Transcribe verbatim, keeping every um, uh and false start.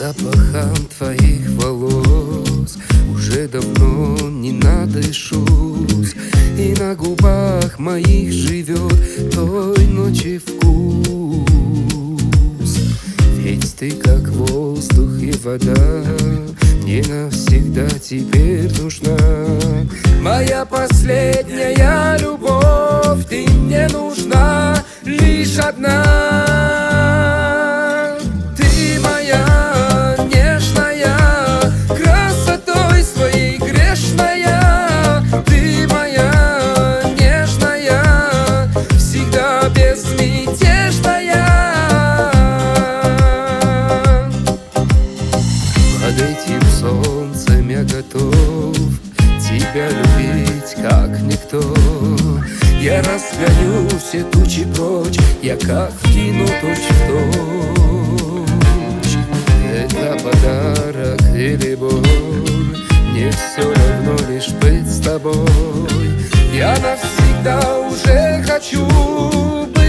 Запахом твоих волос уже давно не надышусь, и на губах моих живет той ночи вкус. Ведь ты как воздух и вода, мне навсегда теперь нужна. Моя последняя любовь, ты мне нужна лишь одна. Ты моя нежная, красотой своей грешная. Ты моя нежная, всегда безмятежная. Под этим солнцем я готов тебя любить как никто. Я разгоню все тучи прочь, я как в кино точь-в-точь. Это подарок или боль, мне все равно лишь быть с тобой. Я навсегда уже хочу быть